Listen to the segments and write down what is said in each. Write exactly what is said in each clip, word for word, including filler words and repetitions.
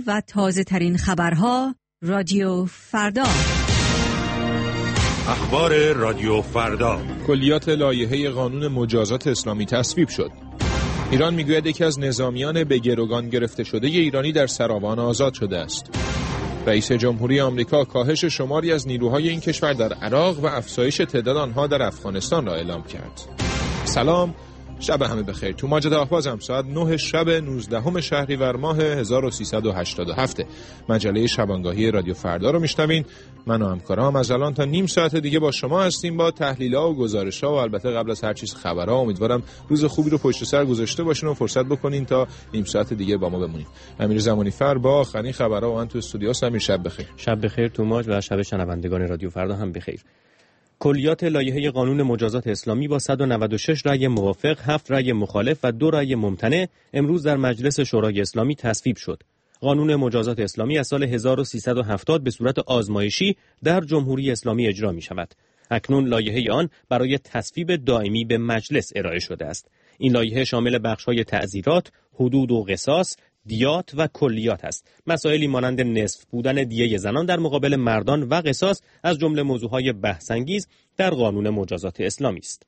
و تازه ترین خبرها رادیو فردا. اخبار رادیو فردا. کلیات لایحه قانون مجازات اسلامی تصویب شد. ایران میگوید یکی از نظامیان به گروگان گرفته شده ایرانی در سراوان آزاد شده است. رئیس جمهوری آمریکا کاهش شماری از نیروهای این کشور در عراق و افزایش تعداد آنها در افغانستان را اعلام کرد. سلام، شب همه بخیر. تو ماجد آهبازم ساعت نه شب نوزدهم شهریور ماه هزار و سیصد و هشتاد و هفت. مجله شبانگاهی رادیو فردا رو میشنوین. من و همکارام از الان تا نیم ساعت دیگه با شما هستیم با تحلیل‌ها و گزارش‌ها و البته قبل از هر چیز خبرها. امیدوارم روز خوبی رو پشت سر گذاشته باشین و فرصت بکنین تا نیم ساعت دیگه با ما بمونید. امیر زمانی فر با آخرین خبرها و من تو استودیو هستم. امیر شب بخیر. شب بخیر توماج و شب شنوندگان رادیو فردا هم بخیر. کلیات لایحه قانون مجازات اسلامی با صد و نود و شش رأی موافق، هفت رأی مخالف و دو رأی ممتنع امروز در مجلس شورای اسلامی تصویب شد. قانون مجازات اسلامی از سال هزار و سیصد و هفتاد به صورت آزمایشی در جمهوری اسلامی اجرا می شود. اکنون لایحه آن برای تصویب دائمی به مجلس ارائه شده است. این لایحه شامل بخش‌های تعزیرات، حدود و قصاص، دیات و کلیات است. مسائلی مانند نصف بودن دیه زنان در مقابل مردان و قصاص از جمله موضوعهای بحث‌انگیز در قانون مجازات اسلامی است.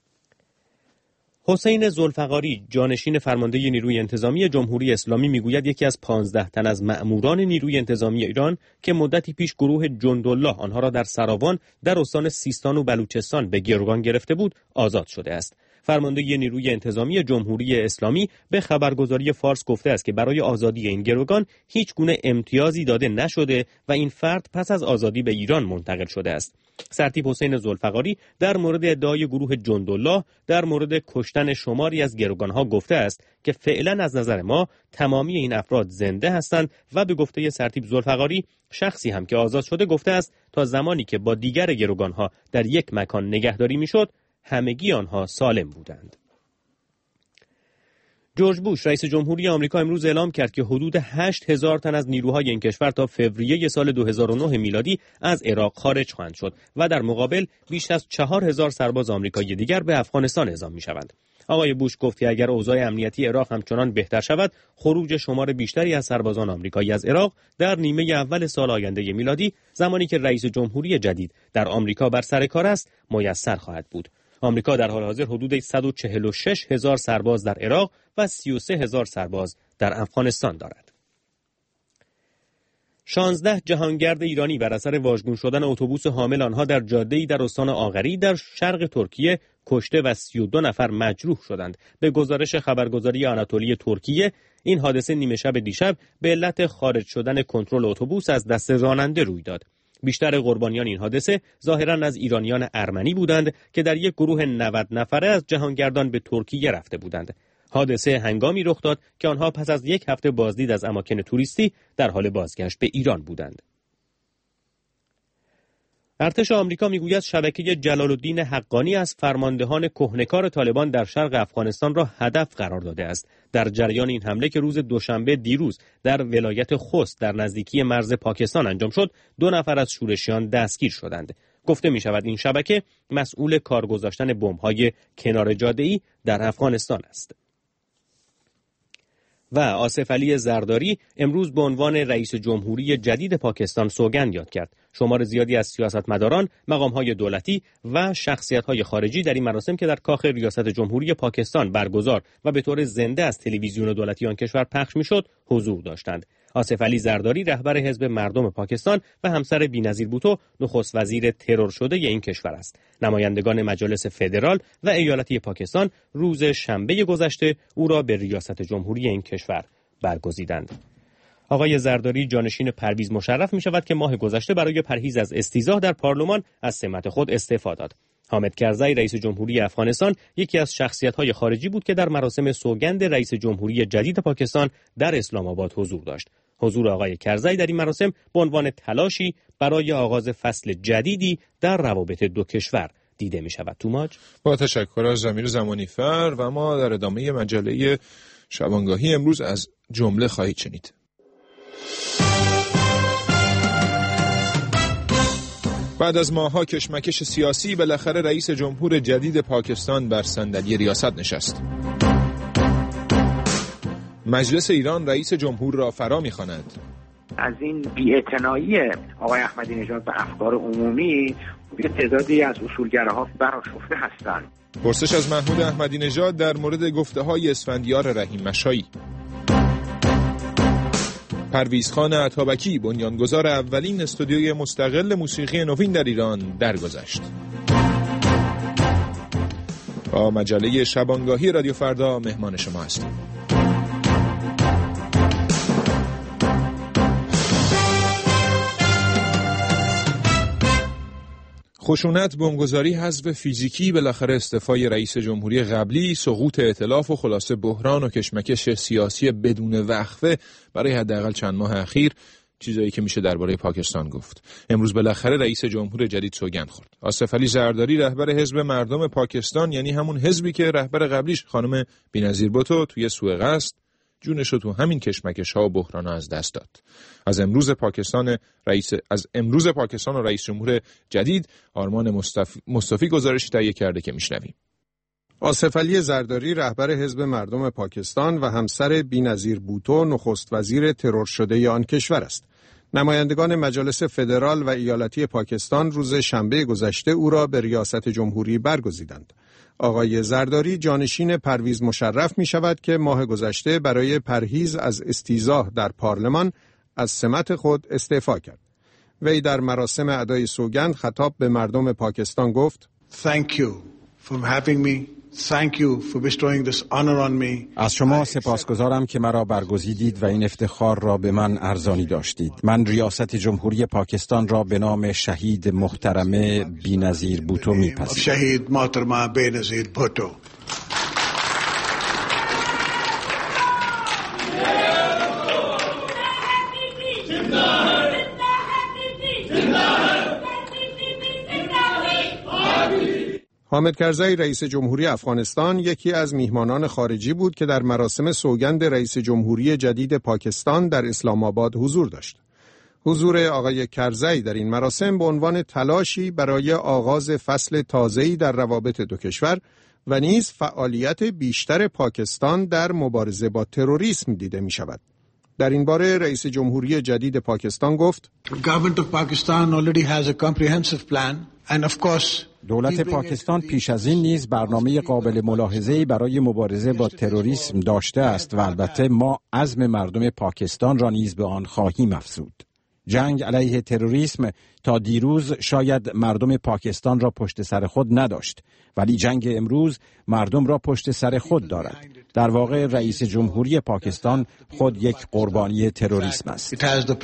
حسین ذوالفقاری، جانشین فرمانده نیروی انتظامی جمهوری اسلامی میگوید یکی از پانزده تن از مأموران نیروی انتظامی ایران که مدتی پیش گروه جندالله آنها را در سراوان در استان سیستان و بلوچستان به گروگان گرفته بود، آزاد شده است. فرمانده نیروی انتظامی جمهوری اسلامی به خبرگزاری فارس گفته است که برای آزادی این گروگان هیچ گونه امتیازی داده نشده و این فرد پس از آزادی به ایران منتقل شده است. سرتیپ حسین ذوالفقاری در مورد ادعای گروه جندالله در مورد کشتن شماری از گروگانها گفته است که فعلا از نظر ما تمامی این افراد زنده هستند و به گفته سرتیپ ذوالفقاری شخصی هم که آزاد شده گفته است تا زمانی که با دیگر گروگانها در یک مکان نگهداری میشد همگی آنها سالم بودند. جورج بوش رئیس جمهوری آمریکا امروز اعلام کرد که حدود هشت هزار تن از نیروهای این کشور تا فوریه سال دو هزار و نه میلادی از عراق خارج خواهند شد و در مقابل بیش از چهار هزار سرباز آمریکایی دیگر به افغانستان اعزام می‌شوند. آقای بوش گفت که اگر اوضاع امنیتی عراق همچنان بهتر شود، خروج شمار بیشتری از سربازان آمریکایی از عراق در نیمه اول سال آینده میلادی، زمانی که رئیس جمهوری جدید در آمریکا بر سر کار است، میسر خواهد بود. آمریکا در حال حاضر حدود صد و چهل و شش هزار سرباز در عراق و سی و سه هزار سرباز در افغانستان دارد. شانزده جهانگرد ایرانی بر اثر واژگون شدن اتوبوس حامل آنها در جاده‌ای در استان آغری در شرق ترکیه کشته و سی و دو نفر مجروح شدند. به گزارش خبرگزاری آناتولی ترکیه، این حادثه نیمه شب دیشب به علت خارج شدن کنترل اتوبوس از دست راننده روی داد. بیشتر قربانیان این حادثه ظاهراً از ایرانیان ارمنی بودند که در یک گروه نود نفره از جهانگردان به ترکیه رفته بودند. حادثه هنگامی رخ داد که آنها پس از یک هفته بازدید از اماکن توریستی در حال بازگشت به ایران بودند. ارتش آمریکا میگوید شبکه جلال الدین حقانی از فرماندهان کهنه‌کار طالبان در شرق افغانستان را هدف قرار داده است. در جریان این حمله که روز دوشنبه دیروز در ولایت خوست در نزدیکی مرز پاکستان انجام شد، دو نفر از شورشیان دستگیر شدند. گفته می شود این شبکه مسئول کار گذاشتن بمب‌های کنار جاده‌ای در افغانستان است. و آصف علی زرداری امروز به عنوان رئیس جمهوری جدید پاکستان سوگند یاد کرد. شمار زیادی از سیاستمداران، مقام‌های دولتی و شخصیت‌های خارجی در این مراسم که در کاخ ریاست جمهوری پاکستان برگزار و به طور زنده از تلویزیون دولتی آن کشور پخش می‌شد، حضور داشتند. آصف علی زرداری رهبر حزب مردم پاکستان و همسر بی‌نظیر بوتو نخست وزیر ترور شده این کشور است. نمایندگان مجالس فدرال و ایالتی پاکستان روز شنبه گذشته او را به ریاست جمهوری این کشور برگزیدند. آقای زرداری جانشین پرویز مشرف می شود که ماه گذشته برای پرهیز از استیضاح در پارلمان از سمت خود استعفا داد. حامد کرزی رئیس جمهوری افغانستان یکی از شخصیت‌های خارجی بود که در مراسم سوگند رئیس جمهوری جدید پاکستان در اسلام آباد حضور داشت. حضور آقای کرزی در این مراسم به عنوان تلاشی برای آغاز فصل جدیدی در روابط دو کشور دیده می شود. توماج با تشکر از امیر زمانی فر و ما در ادامه مجله شبانگاهی امروز از جمله خواهید شنید. بعد از ماه‌ها کشمکش سیاسی بالاخره رئیس جمهور جدید پاکستان بر صندلی ریاست نشست. مجلس ایران رئیس جمهور را فرا می‌خواند. از این بی‌اعتنایی آقای احمدی نژاد به افکار عمومی یه تعدادی از اصولگراها برآشفته هستند. پرسش از محمود احمدی نژاد در مورد گفته‌های اسفندیار رحیم مشایی. پرویزخان عطابکی بنیانگذار اولین استودیوی مستقل موسیقی نوین در ایران درگذشت. با مجله شبانگاهی رادیو فردا مهمان شما هستیم. خشونت، بمبگذاری، حذف فیزیکی، بالاخره استعفای رئیس جمهوری قبلی، سقوط ائتلاف و خلاصه بحران و کشمکش سیاسی بدون وقفه برای حداقل چند ماه اخیر، چیزایی که میشه درباره پاکستان گفت. امروز بالاخره رئیس جمهور جدید سوگند خورد. آصف علی زرداری رهبر حزب مردم پاکستان، یعنی همون حزبی که رهبر قبلیش خانم بی‌نظیر بوتو توی سوء قصد جونش رو تو همین کشمکش‌ها و بحران‌ها از دست داد. از امروز پاکستان رئیس از امروز پاکستان و رئیس جمهور جدید آرمان مصطفی, مصطفی گزارشی تهیه کرده که میشنویم. آصف علی زرداری رهبر حزب مردم پاکستان و همسر بی‌نظیر بوتو نخست وزیر ترور شده آن کشور است. نمایندگان مجالس فدرال و ایالتی پاکستان روز شنبه گذشته او را به ریاست جمهوری برگزیدند. آقای زرداری جانشین پرویز مشرف می شود که ماه گذشته برای پرهیز از استیضاح در پارلمان از سمت خود استعفا کرد. وی در مراسم ادای سوگند خطاب به مردم پاکستان گفت: Thank you for having me. Thank you for bestowing this honor on me. از شما سپاسگزارم که مرا برگزیدید و این افتخار را به من ارزانی داشتید. من ریاست جمهوری پاکستان را به نام شهید محترمه بی‌نظیر بوتو میپذیرم. شهید محترمه بی‌نظیر بوتو. حامد کرزی رئیس جمهوری افغانستان یکی از میهمانان خارجی بود که در مراسم سوگند رئیس جمهوری جدید پاکستان در اسلام آباد حضور داشت. حضور آقای کرزی در این مراسم به عنوان تلاشی برای آغاز فصل تازه‌ای در روابط دو کشور و نیز فعالیت بیشتر پاکستان در مبارزه با تروریسم دیده می شود. در این باره رئیس جمهوری جدید پاکستان گفت: دولت پاکستان پیش از این نیز برنامه قابل ملاحظه‌ای برای مبارزه با تروریسم داشته است و البته ما عزم مردم پاکستان را نیز به آن خواهیم افزود. جنگ علیه تروریسم تا دیروز شاید مردم پاکستان را پشت سر خود نداشت، ولی جنگ امروز مردم را پشت سر خود دارد. در واقع رئیس جمهوری پاکستان خود یک قربانی تروریسم است.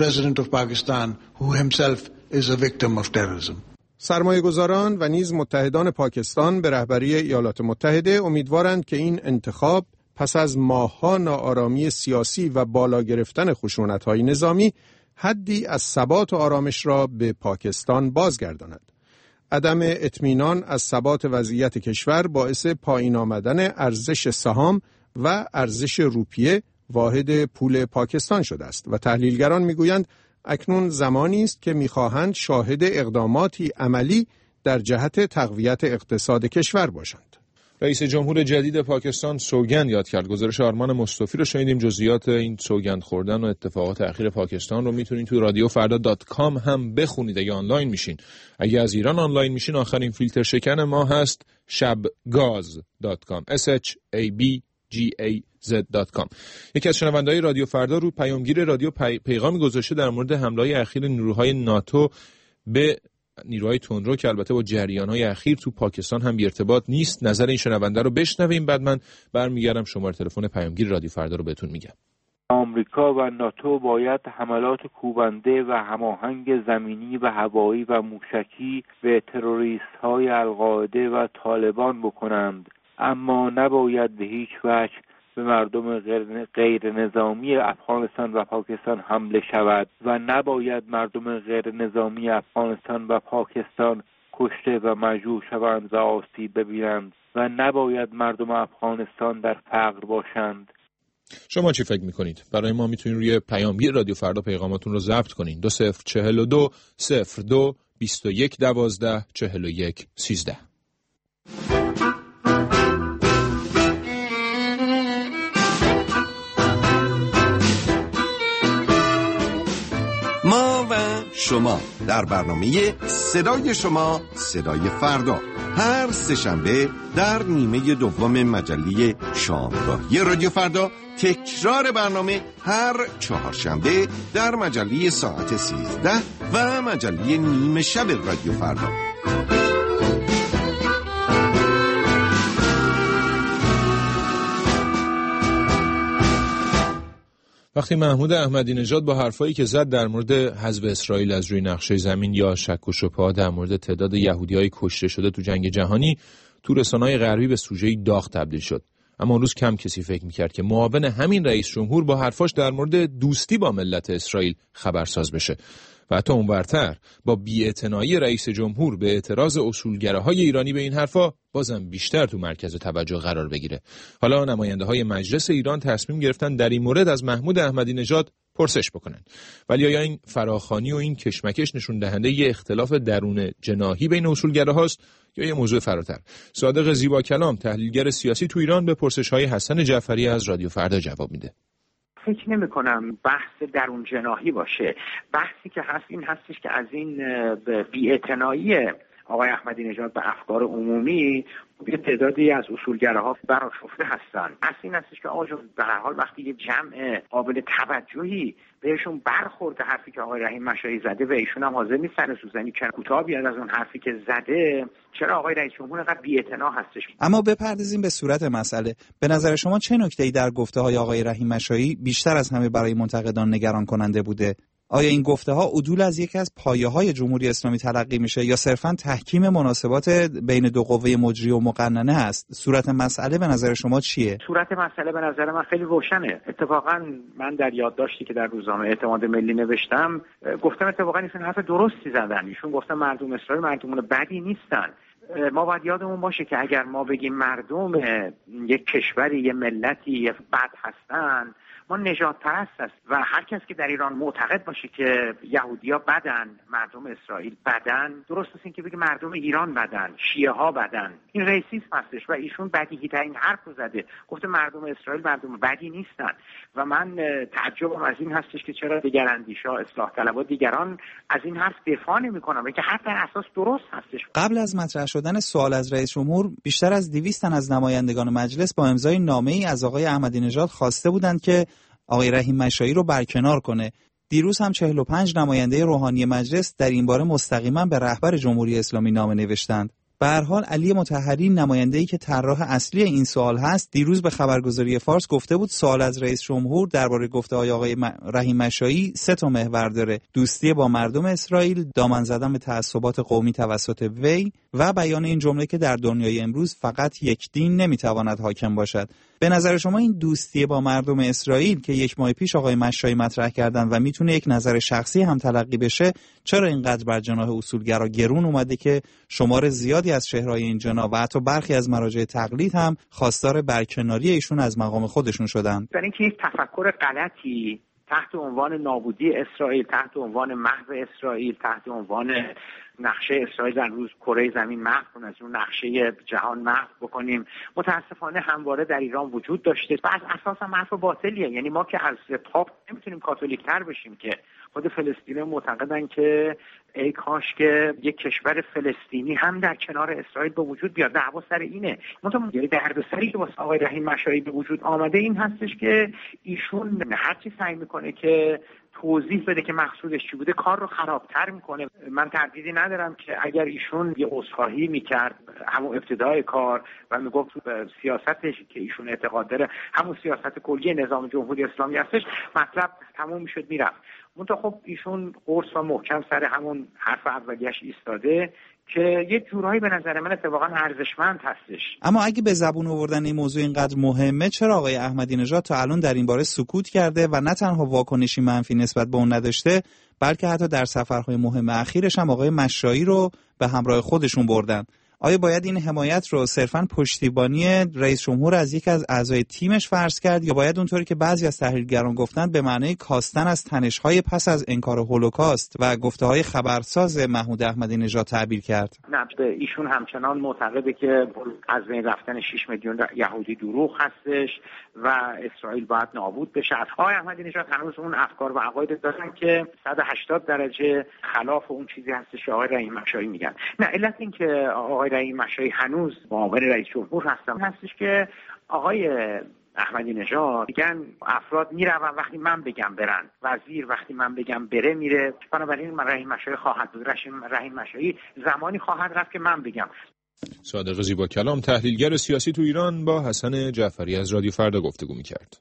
سرمایه‌گذاران و نیز متحدان پاکستان به رهبری ایالات متحده امیدوارند که این انتخاب پس از ماه‌ها ناآرامی سیاسی و بالا گرفتن خشونت‌های نظامی حدی از ثبات و آرامش را به پاکستان بازگرداند. عدم اطمینان از ثبات وضعیت کشور باعث پایین آمدن ارزش سهام و ارزش روپیه واحد پول پاکستان شده است و تحلیلگران می‌گویند اکنون زمانی است که می‌خواهند شاهد اقداماتی عملی در جهت تقویت اقتصاد کشور باشند. رئیس جمهور جدید پاکستان سوگند یاد کرد. گزارش آرمان مصطفی رو شنیدیم. جزئیات این سوگند خوردن و اتفاقات اخیر پاکستان رو میتونید تو رادیو فردا دات کام هم بخونید اگه آنلاین میشین. اگه از ایران آنلاین میشین آخرین فیلتر شکن ما هست شبگاز دات کام اس اچ ای بی جی ای زد دات کام. یکی از شنونده‌های رادیو فردا رو پیامگیر رادیو پی... پیغامی گذاشته در مورد حمله‌های اخیر نیروهای ناتو به نیروهای تندرو که البته با جریان‌های اخیر تو پاکستان هم بی ارتباط نیست. نظر این شنونده رو بشنویم، بعد من برمیگردم شماره تلفن پیامگیر رادیو فردا رو بهتون میگم. آمریکا و ناتو باید حملات کوبنده و هماهنگ زمینی و هوایی و موشکی به تروریست‌های القاعده و طالبان بکنند، اما نباید به هیچ وجه به مردم غیر نظامی افغانستان و پاکستان حمله شود و نباید مردم غیر نظامی افغانستان و پاکستان کشته و مجروح شوند و آسیب ببینند و نباید مردم افغانستان در فقر باشند. شما چی فکر میکنید؟ برای ما میتونید روی پیامگیر رادیو فردا پیغاماتون رو ضبط کنین. دو صفر چهل و دو صفر دو بیست و یک دوازده چهل و یک سیزده. شما در برنامه صدای شما صدای فردا هر سه‌شنبه در نیمه دوم مجله شامگاهی رادیو فردا، تکرار برنامه هر چهارشنبه در مجله ساعت سیزده و مجله نیمه شب رادیو فردا. وقتی محمود احمدی نژاد با حرفایی که زد در مورد حذف اسرائیل از روی نقشه زمین یا شک و شبهه در مورد تعداد یهودی‌های کشته شده تو جنگ جهانی تو رسانه‌های غربی به سوژه‌ای داغ تبدیل شد، اما اون روز کم کسی فکر می‌کرد که معاون همین رئیس جمهور با حرفاش در مورد دوستی با ملت اسرائیل خبرساز بشه و حتی اونورتر با بی‌اعتنایی رئیس جمهور به اعتراض اصولگراهای ایرانی به این حرفا بازم بیشتر تو مرکز توجه قرار بگیره. حالا نماینده‌های مجلس ایران تصمیم گرفتن در این مورد از محمود احمدی نژاد پرسش بکنن. ولی آیا این فراخوانی و این کشمکش نشون دهنده یه اختلاف درون جناحی بین اصولگراهاست یا یه موضوع فراتر؟ صادق زیبا کلام، تحلیلگر سیاسی تو ایران، به پرسش‌های حسن جعفری از رادیو فردا جواب میده. فکر نمی کنم بحث درون جناحی باشه. بحثی که هست این هستش که از این بی‌اعتنایی آقای احمدی نژاد به افکار عمومی یه تعدادی از اصولگراها برآشفته هستن. اصل این هستش که آقا جون به هر حال وقتی یه جمع قابل توجهی بهشون برخورده حرفی که آقای رحیم مشایی زده و ایشون هم حاضر نیستن سوزنی که کوتاه بیاد از اون حرفی که زده، چرا آقای رئیس جمهور اینقدر بی‌اعتنا هستش؟ اما بپردازیم به صورت مسئله. به نظر شما چه نکته‌ای در گفته‌های آقای رحیم مشایی بیشتر از همه برای منتقدان نگران کننده بوده؟ آیا این گفته‌ها عدول از یکی از پایه‌های جمهوری اسلامی تلقی میشه یا صرفاً تحکیم مناسبات بین دو قوه مجری و مقننه است؟ صورت مسئله به نظر شما چیه؟ صورت مسئله به نظر من خیلی روشنه. اتفاقاً من در یادداشتی که در روزنامه اعتماد ملی نوشتم گفتم اتفاقاً ایشون حرف درستی زدن. ایشون گفتن مردم اسرائیل مردمون بدی نیستن. ما باید یادمون باشه که اگر ما بگیم مردم یک کشوری، یک ملتی بد هستن، ما نژاد پرست است و هر کس که در ایران معتقد باشه که یهودی‌ها بدن، مردم اسرائیل بدن، درست است این که بگه مردم ایران بدن، شیعه ها بدن. این ریسیسم هستش و ایشون بدیهی ترین حرف رو زده. گفته مردم اسرائیل مردم بدی نیستن و من تعجبم از این هستش که چرا دیگر اندیشا، اصلاح طلبها، دیگران از این حرف دفاع نمی‌کنن که حتی در اساس درست هستش. قبل از مطرح شدن سوال از رئیس جمهور، بیشتر از دویست تن از نمایندگان مجلس با امضای نامه‌ای از آقای احمدی نژاد خواسته بودند که آقای رحیم مشایی رو برکنار کنه. دیروز هم چهل و پنج نماینده روحانی مجلس در این باره مستقیما به رهبر جمهوری اسلامی نامه نوشتند. به هر حال علی مطهری، نماینده‌ای که طراح اصلی این سوال هست، دیروز به خبرگزاری فارس گفته بود سوال از رئیس جمهور درباره گفته‌های آقای رحیم مشایی سه تا محور داره: دوستی با مردم اسرائیل، دامن زدن به تعصبات قومی توسط وی و بیان این جمله که در دنیای امروز فقط یک دین نمیتواند حاکم باشد. به نظر شما این دوستی با مردم اسرائیل که یک ماه پیش آقای مشایی مطرح کردن و میتونه یک نظر شخصی هم تلقی بشه، چرا اینقدر بر جناح اصولگرا گرون اومده که شمار زیادی از چهره‌های این جناح و حتی برخی از مراجع تقلید هم خواستار برکناری ایشون از مقام خودشون شدن؟ در اینکه یک تفکر غلطی تحت عنوان نابودی اسرائیل، تحت عنوان محو اسرائیل، تحت عنوان نقشه اسرائیل در روز کره زمین محو کنیم، از اون نقشه جهان محو بکنیم، متاسفانه همواره در ایران وجود داشته و از اساس هم حرف باطلیه. یعنی ما که از پاپ نمیتونیم کاتولیک تر بشیم که خود فلسطینیان معتقدن که ای کاش که یک کشور فلسطینی هم در کنار اسرائیل به وجود بیاد. دعوا سر اینه. منتها دردسری که واسه آقای رحیم مشایی به وجود آمده این هستش که ایشون هر چی سعی میکنه که توضیح بده که مقصودش چی بوده، کار رو خرابتر میکنه. من تردیدی ندارم که اگر ایشون یه عذرخواهی میکرد همون ابتدای کار و میگفت سیاستش که ایشون اعتقاد داره همون سیاست کلی نظام جمهوری اسلامی هستش، مطلب تموم میشد میرفت. منتها خب ایشون قرص و محکم سر همون حرف اولیش ایستاده که یه جورایی به نظر من اتفاقا ارزشمند هستش. اما اگه به زبون آوردن این موضوع اینقدر مهمه، چرا آقای احمدی نژاد تا الان در این باره سکوت کرده و نه تنها واکنشی منفی نسبت به اون نداشته، بلکه حتی در سفرهای مهم اخیرش هم آقای مشایی رو به همراه خودشون بردن؟ آیا باید این حمایت رو صرفاً پشتیبانی رئیس جمهور از یک از اعضای تیمش فرض کرد یا باید اونطوری که بعضی از تحلیلگران گفتن به معنای کاستن از تنش‌های پس از انکار هولوکاست و گفته‌های خبرساز محمود احمدی نژاد تعبیر کرد؟ نه، ایشون همچنان معتقده که از بین رفتن شش میلیون یهودی دروغ هستش و اسرائیل باید نابود بشه. آقای احمدی نژاد هنوز اون افکار و عقاید دارن که صد و هشتاد درجه خلاف اون چیزی هستش که آقای رحیم مشایی میگن. نه، علت این که آقای رحیم مشایی هنوز معاون رئیس جمهور هستن هستش که آقای احمدی نژاد میگن افراد میرون وقتی من بگم برن، وزیر وقتی من بگم بره میره، بنابراین من رحیم مشایی خواهد بود، رحیم مشایی زمانی خواهد رفت که من بگم. صادق زیبا کلام، تحلیلگر سیاسی تو ایران، با حسن جعفری از رادیو فردا گفتگو میکرد.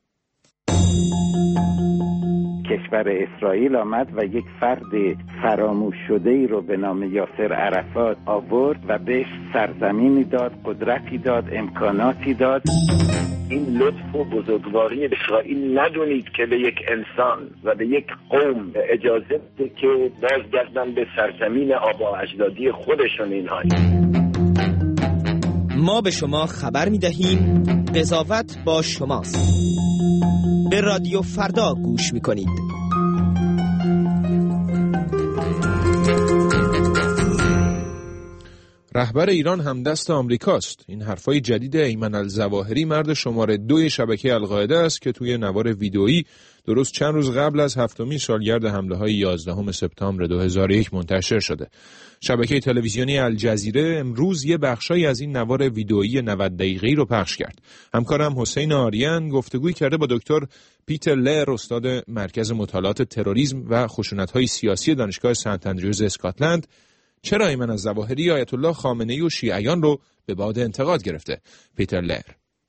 کشور اسرائیل آمد و یک فرد فراموش شده ای رو به نام یاسر عرفات آورد و بهش سرزمینی داد، قدرتی داد، امکاناتی داد. این لطف و بزرگواری اسرائیل ندونید که به یک انسان و به یک قوم اجازه بده که بازگردن به سرزمین آبا اجدادی خودشون. اینها ما به شما خبر می‌دهیم، قضاوت با شماست. به رادیو فردا گوش می‌کنید. رهبر ایران همدست آمریکاست. این حرفای جدید ایمن الظواهری، مرد شماره دوی شبکه القاعده است که توی نوار ویدئویی درست چند روز قبل از هفتمین سالگرد حمله‌های یازدهم سپتامبر دو هزار و یک منتشر شده. شبکه تلویزیونی الجزیره امروز یه بخشایی از این نوار ویدئویی نود دقیقه‌ای رو پخش کرد. همکارم حسین آریان گفتگوی کرده با دکتر پیتر لر، استاد مرکز مطالعات تروریسم و خشونت‌های سیاسی دانشگاه سنت اندریوز اسکاتلند، چرا ایمن الظواهری آیت الله خامنه‌ای و شیعیان رو به باد انتقاد گرفته. پیتر لر: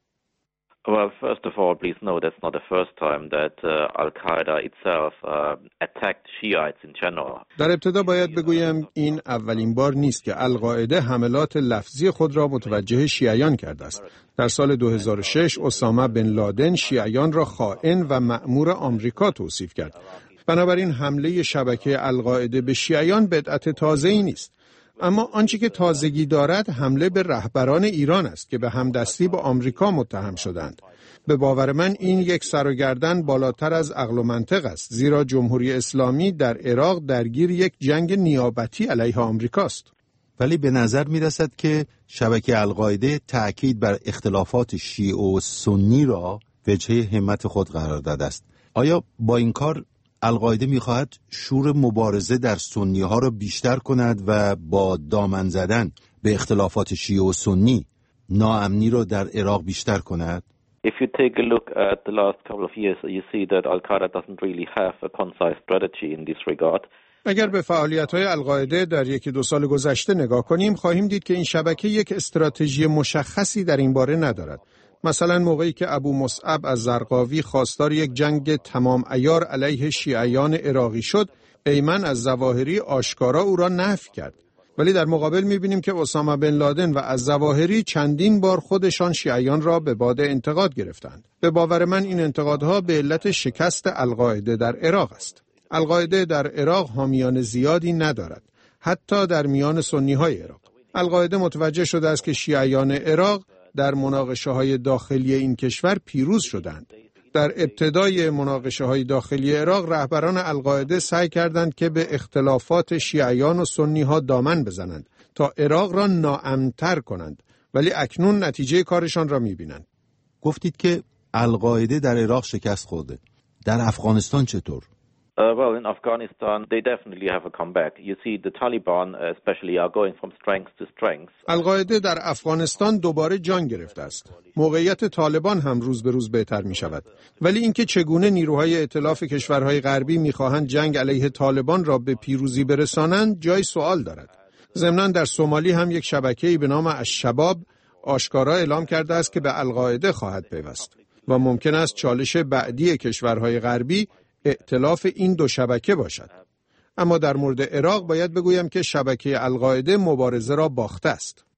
Well, first of all, please know that's not the first time that uh, Al-Qaeda itself uh, attacked Shiites in general. در ابتدا باید بگویم این اولین بار نیست که القاعده حملات لفظی خود را متوجه شیعیان کرده است. در سال دو هزار و شش اسامه بن لادن شیعیان را خائن و مأمور آمریکا توصیف کرد. بنابراین حمله شبکه القاعده به شیعیان بدعت تازه‌ای نیست. اما آنچه که تازگی دارد حمله به رهبران ایران است که به همدستی با آمریکا متهم شدند. به باور من این یک سر و گردن بالاتر از عقل و منطق است، زیرا جمهوری اسلامی در عراق درگیر یک جنگ نیابتی علیه آمریکاست. ولی به نظر می رسد که شبکه القاعده تأکید بر اختلافات شیعه و سنی را وجهه همت خود قرار داده است. آیا با این کار القاعده می‌خواهد شور مبارزه در سنی ها را بیشتر کند و با دامن زدن به اختلافات شیعه و سنی ناامنی را در عراق بیشتر کند؟ If you take a look at the last couple of years, you see that Al-Qaeda doesn't really have a concise strategy in this regard. اگر به فعالیت‌های القاعده در یکی دو سال گذشته نگاه کنیم، خواهیم دید که این شبکه یک استراتژی مشخصی در این باره ندارد. مثلا موقعی که ابو مصعب از زرقاوی خواستار یک جنگ تمام عیار علیه شیعیان عراقی شد، ایمن الظواهری آشکارا او را نفی کرد. ولی در مقابل می‌بینیم که اسامه بن لادن و الظواهری چندین بار خودشان شیعیان را به باد انتقاد گرفتند. به باور من این انتقادها به علت شکست القاعده در عراق است. القاعده در عراق حامیان زیادی ندارد، حتی در میان سنی‌های عراق. القاعده متوجه شده است که شیعیان عراق در مناقشه‌های داخلی این کشور پیروز شدند. در ابتدای مناقشه‌های داخلی عراق رهبران القاعده سعی کردند که به اختلافات شیعیان و سنی‌ها دامن بزنند تا عراق را ناامن‌تر کنند، ولی اکنون نتیجه کارشان را می‌بینند. گفتید که القاعده در عراق شکست خورده. در افغانستان چطور؟ Uh, well, in Afghanistan, they definitely have a comeback. You see, the Taliban especially are going from strength to strength. القاعده در افغانستان دوباره جان گرفته است. موقعیت طالبان هم روز به روز بهتر می شود. ولی اینکه چگونه نیروهای ائتلاف کشورهای غربی می خواهند جنگ علیه طالبان را به پیروزی برسانند جای سوال دارد. ضمناً در سومالی هم یک شبکه‌ای به نام الشباب آشکارا اعلام کرده است که به القاعده خواهد پیوست و ممکن است چالش بعدی کشورهای غربی ائتلاف این دو شبکه باشد. اما در مورد عراق باید بگویم که شبکه القاعده مبارزه را باخته است.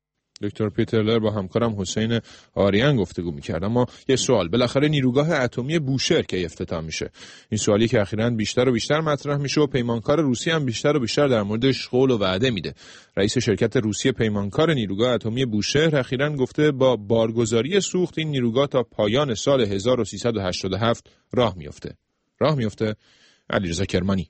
دکتر پیترلر با همکارم حسین آریان گفتگو می‌کرد. اما یه سوال، بالاخره نیروگاه اتمی بوشهر که افتتاح میشه؟ این سوالی که اخیراً بیشتر و بیشتر مطرح میشه و پیمانکار روسیه هم بیشتر و بیشتر در موردش قول و وعده میده. رئیس شرکت روسیه پیمانکار نیروگاه اتمی بوشهر اخیراً گفته با بارگذاری سوخت این نیروگاه تا پایان سال هزار و سیصد و هشتاد و هفت راه میفته. راه میفته. علیرضا کرمانی.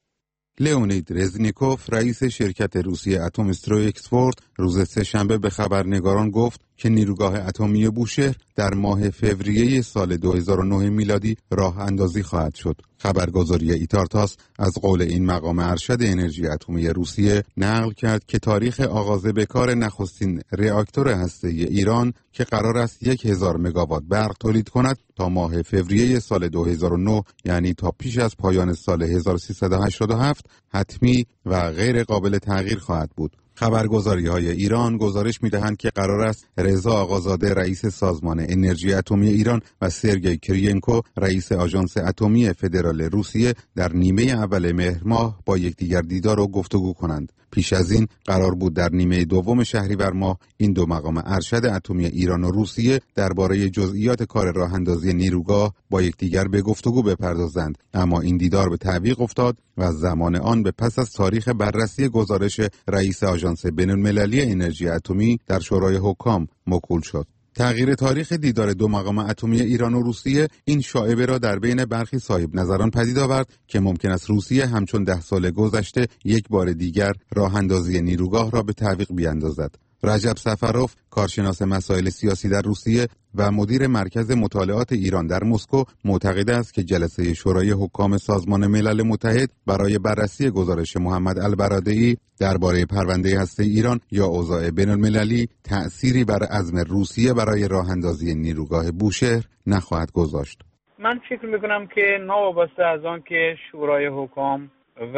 لئونید رزنیکوف رئیس شرکت روسیه اتمسترو اکسپورت روز سه‌شنبه به خبرنگاران گفت که نیروگاه اتمی بوشهر در ماه فوریه سال دو هزار و نه میلادی راه اندازی خواهد شد. خبرگزاری ایتارتاس از قول این مقام ارشد انرژی اتمی روسیه نقل کرد که تاریخ آغاز به کار نخستین راکتور هسته‌ای ایران که قرار است یک هزار مگاوات برق تولید کند تا ماه فوریه سال دو هزار و نه، یعنی تا پیش از پایان سال هزار و سیصد و هشتاد و هفت، حتمی و غیر قابل تغییر خواهد بود. خبرگزاری‌های ایران گزارش می‌دهند که قرار است رضا آقازاده رئیس سازمان انرژی اتمی ایران و سرگئی کرینکو رئیس آژانس اتمی فدرال روسیه در نیمه اول مهر ماه با یکدیگر دیدار و گفتگو کنند. پیش از این قرار بود در نیمه دوم شهریور ماه این دو مقام ارشد اتمی ایران و روسیه درباره جزئیات کار راه اندازی نیروگاه با یکدیگر به گفتگو بپردازند، اما این دیدار به تعویق افتاد و زمان آن به پس از تاریخ بررسی گزارش رئیس آژانس بین‌المللی انرژی اتمی در شورای حکام موکول شد. تغییر تاریخ دیدار دو مقام اتمی ایران و روسیه این شایعه را در بین برخی صاحب نظران پدید آورد که ممکن است روسیه همچون ده سال گذشته یک بار دیگر راه اندازی نیروگاه را به تعویق بیاندازد. رجب سفروف، کارشناس مسائل سیاسی در روسیه و مدیر مرکز مطالعات ایران در مسکو، معتقد است که جلسه شورای حکام سازمان ملل متحد برای بررسی گزارش محمد البرادعی درباره پرونده هسته ایران یا اوضاع بین‌المللی تأثیری بر عزم روسیه برای راه اندازی نیروگاه بوشهر نخواهد گذاشت. من فکر میکنم که نوابسته از آن که شورای حکام و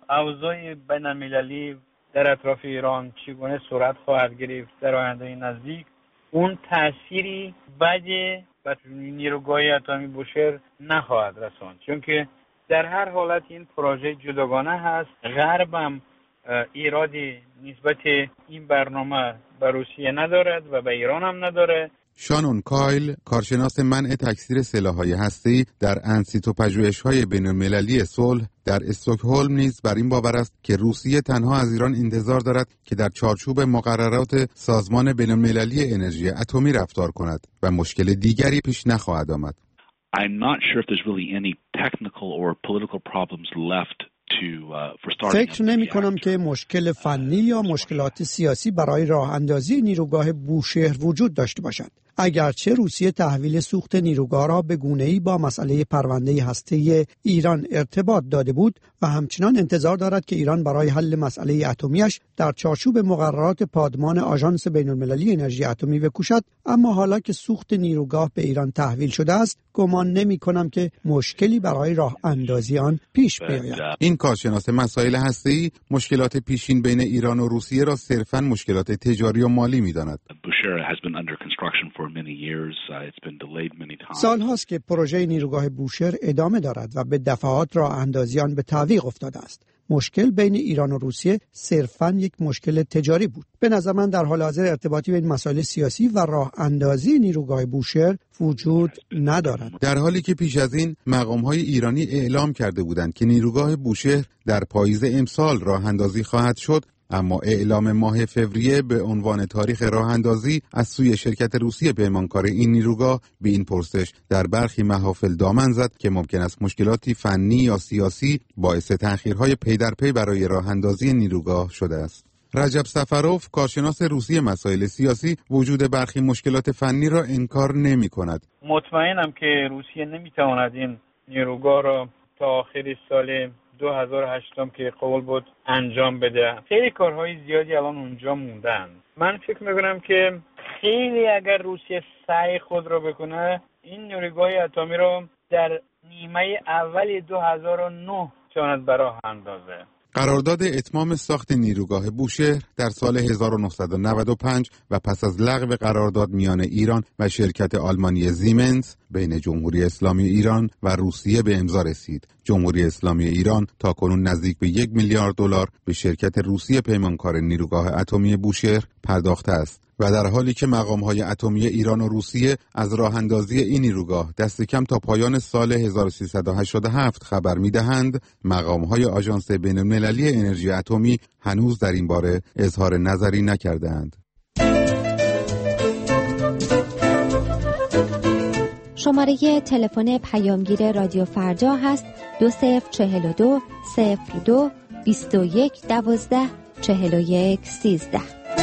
اوضاع بین‌المللی در اطراف ایران چگونه صورت خواهد گرفت در آینده نزدیک، اون تأثیری بعد بر نیروگاه اتمی بوشهر نخواهد رساند، چون که در هر حالت این پروژه جداگانه هست. غرب هم ایرادی نسبت این برنامه به روسیه ندارد و به ایران هم نداره. شانون کایل، کارشناس منع تکثیر سلاح‌های هسته‌ای در انسیتو پژوهش‌های بین‌المللی صلح در استکهلم نیز بر این باور است که روسیه تنها از ایران انتظار دارد که در چارچوب مقررات سازمان بین‌المللی انرژی اتمی رفتار کند و مشکل دیگری پیش نخواهد آمد. I'm not sure if there's really any technical or political problems left. فکر نمی کنم که مشکل فنی یا مشکلات سیاسی برای راه اندازی نیروگاه بوشهر وجود داشته باشد. اگرچه روسیه تحویل سوخت نیروگاه را به گونه‌ای با مسئله پرونده هسته‌ای ایران ارتباط داده بود و همچنان انتظار دارد که ایران برای حل مسئله اتمیش در چارچوب مقررات پادمان آژانس بین‌المللی انرژی اتمی بکوشد، اما حالا که سوخت نیروگاه به ایران تحویل شده است، گمان نمی کنم که مشکلی برای راه اندازی آن پیش بیاید. این کارشناس مسائل هسته‌ای مشکلات پیشین بین ایران و روسیه را صرفاً مشکلات تجاری و مالی می‌داند. سال هاست که پروژه نیروگاه بوشهر ادامه دارد و به دفعات راه اندازی آن به تعویق افتاده است. مشکل بین ایران و روسیه صرفاً یک مشکل تجاری بود. به نظر من در حال حاضر ارتباطی بین مسائل سیاسی و راه اندازی نیروگاه بوشهر وجود ندارد. در حالی که پیش از این مقام‌های ایرانی اعلام کرده بودند که نیروگاه بوشهر در پاییز امسال راه اندازی خواهد شد، اما اعلام ماه فوریه به عنوان تاریخ راه اندازی از سوی شرکت روسیه پیمانکار این نیروگاه به این پرسش در برخی محافل دامن زد که ممکن است مشکلاتی فنی یا سیاسی باعث تأخیرهای پی در پی برای راه اندازی نیروگاه شده است. رجب سفروف، کارشناس روسیه مسائل سیاسی، وجود برخی مشکلات فنی را انکار نمی کند. مطمئنم که روسیه نمی تواند این نیروگاه را تا آخر سال دو هزار و هشت که قول بود انجام بده. خیلی کارهای زیادی الان اونجا موندن. من فکر میکنم که خیلی اگر روسیه سعی خود را بکنه، این نیروگاه اتمی را در نیمه اول دو هزار و نه تواند به راه اندازه. قرارداد اتمام ساخت نیروگاه بوشهر در سال هزار و نهصد و نود و پنج و پس از لغو قرارداد میان ایران و شرکت آلمانی زیمنس بین جمهوری اسلامی ایران و روسیه به امضا رسید. جمهوری اسلامی ایران تاکنون نزدیک به یک میلیارد دلار به شرکت روسیه پیمانکار نیروگاه اتمی بوشهر پرداخته است. و در حالی که مقام‌های اتمی ایران و روسیه از راه‌اندازی این نیروگاه دست کم تا پایان سال هزار و سیصد و هشتاد و هفت خبر می‌دهند، مقام‌های آژانس بین‌المللی انرژی اتمی هنوز در این باره اظهار نظری نکردند. شماره تلفن پیامگیر رادیو فردا هست دو صفر چهل و دو صفر دو بیست و یک دوازده چهل و یک سیزده.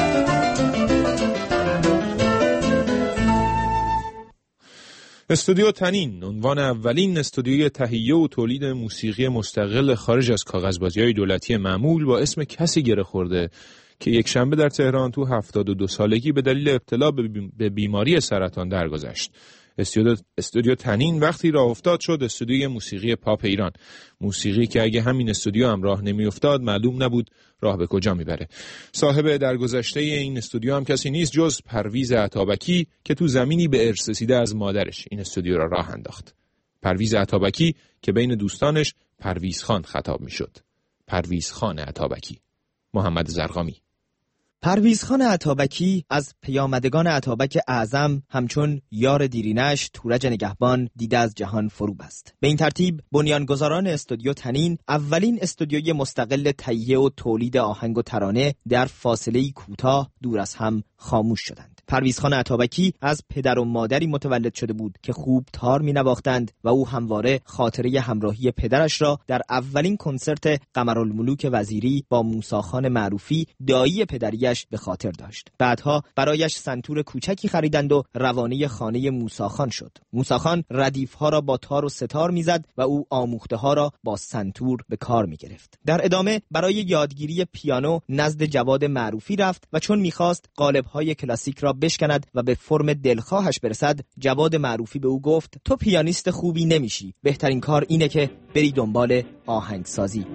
استودیو تنین عنوان اولین استودیوی تهیه و تولید موسیقی مستقل خارج از کاغذبازی‌های دولتی معمول با اسم کسی گره خورده که یک شنبه در تهران تو هفتاد و دو سالگی به دلیل ابتلا به بیماری سرطان درگذشت. استودیو, استودیو تنین وقتی راه افتاد شد استودیوی موسیقی پاپ ایران، موسیقی که اگه همین استودیو هم راه نمی افتاد معلوم نبود راه به کجا میبره. صاحب درگذشته این استودیو هم کسی نیست جز پرویز عطابکی که تو زمینی به ارث رسیده از مادرش این استودیو را راه انداخت. پرویز عطابکی که بین دوستانش پرویز خان خطاب میشد. پرویز خان عطابکی. محمد زرقامی. پرویز خان عطابکی از پیامدگان عطابک اعظم همچون یار دیرینش تورج نگهبان دیده از جهان فرو بست. به این ترتیب بنیانگذاران استودیو تنین اولین استودیوی مستقل تهیه و تولید آهنگ و ترانه در فاصله کوتاه دور از هم خاموش شدند. پرویز خان عطابکی از پدر و مادری متولد شده بود که خوب تار می نواختند و او همواره خاطره همراهی پدرش را در اولین کنسرت قمرالملوک وزیری با موسی خان معروفی دایی پدریش به خاطر داشت. بعدها برایش سنتور کوچکی خریدند و روانه خانه موسی خان شد. موسی خان ردیف ها را با تار و ستار میزد و او آموخته ها را با سنتور به کار می گرفت. در ادامه برای یادگیری پیانو نزد جواد معروفی رفت و چون می‌خواست قالب های کلاسیک را بشکند و به فرم دلخواهش برسد، جواد معروفی به او گفت تو پیانیست خوبی نمیشی، بهترین کار اینه که بری دنبال آهنگسازی.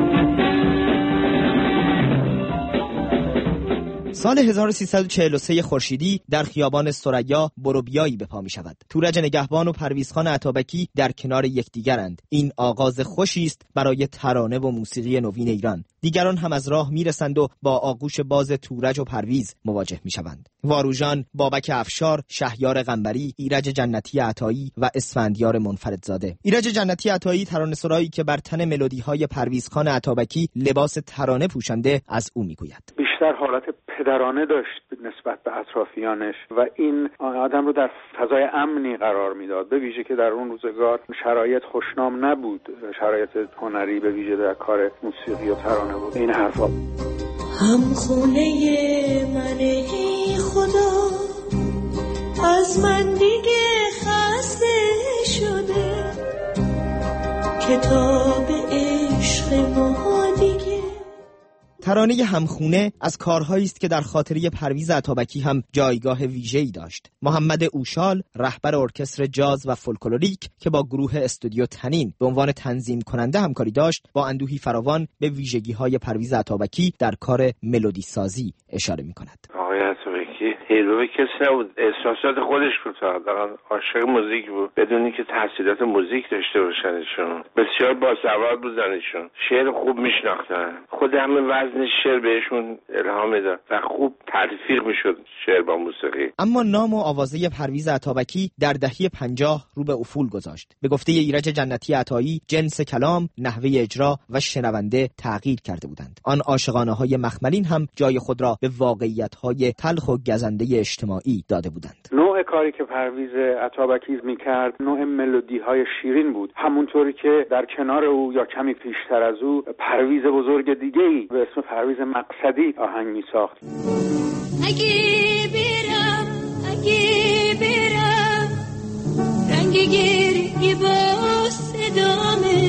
سال هزار و سیصد و چهل و سه خورشیدی در خیابان ثریا بروبیایی به پا می شود. تورج نگهبان و پرویز خان عطابکی در کنار یکدیگرند. این آغاز خوشی است برای ترانه و موسیقی نوین ایران. دیگران هم از راه می رسند و با آغوش باز تورج و پرویز مواجه می شوند. واروژان، بابک افشار، شهیار قنبری، ایرج جنتی عطایی و اسفندیار منفردزاده. ایرج جنتی عطایی ترانه‌سرایی که بر تن ملودی‌های پرویز خان عطابکی لباس ترانه پوشانده از او میگوید. بیشتر حالت پدرانه داشت نسبت به اطرافیانش و این آدم رو در فضای امنی قرار میداد، به ویژه که در اون روزگار شرایط خوشنام نبود، شرایط هنری به ویژه در کار موسیقی و ترانه بود. این حرفا هم خونه منه خدا از من دیگه خسته شده، کتاب عشق ما دیگه. ترانه همخونه از کارهایی است که در خاطره پرویز عطابکی هم جایگاه ویژه‌ای داشت. محمد اوشال، رهبر ارکستر جاز و فولکلوریک که با گروه استودیو تنین به عنوان تنظیم کننده همکاری داشت، با اندوهی فراوان به ویژگی‌های پرویز عطابکی در کار ملودی سازی اشاره می‌کند. آقای عطابکی هیرو کسی نبود، احساسات خودش بود، فقط عاشق موزیک بود بدون اینکه تحصیلات موزیک داشته باشن. ایشون بسیار باسواد بودن، ایشون شعر خوب میشناختن، خود همین وزن شعر بهشون الهام میداد و خوب تلفیق میشد شعر با موسیقی. اما نام و آوازه پرویز عطابکی در دهه پنجاه رو به افول گذاشت. به گفته ایرج جنتی عطایی، جنس کلام، نحوه اجرا و شنونده تغییر کرده بودند. آن عاشقانه‌های مخملین هم جای خود را به واقعیت‌های تلخ و گزنده اجتماعی داده بودند. نوع کاری که پرویز عطابکی میکرد نوع ملودی‌های شیرین بود، همونطوری که در کنار او یا کمی پیشتر از او پرویز بزرگ دیگه‌ای به اسم پرویز مقصدی آهنگ میساخت. اگه برم اگه برم رنگ گریه با صدامه،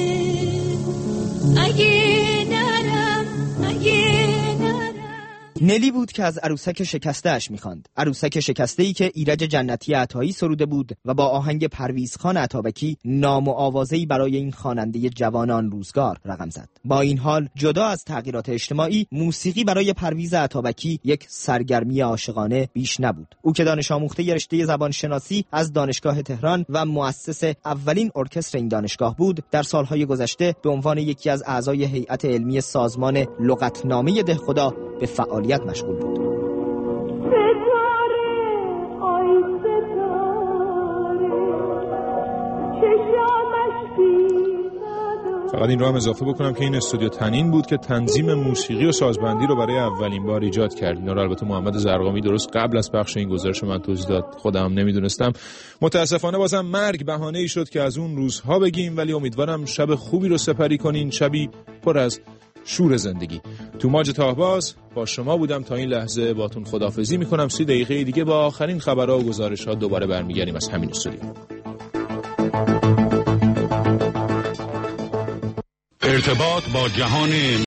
اگه نرم اگه نلی بود که از عروسک شکسته اش میخواند. عروسک شکسته ای که ایرج جنتی عطایی سروده بود و با آهنگ پرویز خان عطابکی نام و آوازه‌ای برای این خواننده جوان آن روزگار رقم زد. با این حال جدا از تغییرات اجتماعی، موسیقی برای پرویز عطابکی یک سرگرمی عاشقانه بیش نبود. او که دانش آموخته رشته زبان شناسی از دانشگاه تهران و مؤسس اولین ارکستر این دانشگاه بود، در سالهای گذشته به عنوان یکی از اعضای هیئت علمی سازمان لغتنامه دهخدا به فعالیت مشغول بود. فقط این رو هم اضافه بکنم که این استودیو تنین بود که تنظیم موسیقی و سازبندی رو برای اولین بار ایجاد کرد. اینا رو البته محمد زرقامی درست قبل از پخش این گزارش من توضیح داد، خودم نمیدونستم. متاسفانه بازم مرگ بهانه‌ای شد که از اون روزها بگیم، ولی امیدوارم شب خوبی رو سپری کنین، شبی پر از شور زندگی. تو ماج تاهباز با شما بودم تا این لحظه، باتون خداحافظی میکنم. سی دقیقه دیگه با آخرین خبرها و گزارش‌ها دوباره برمیگردیم از همین استودیو. ارتباط با جهان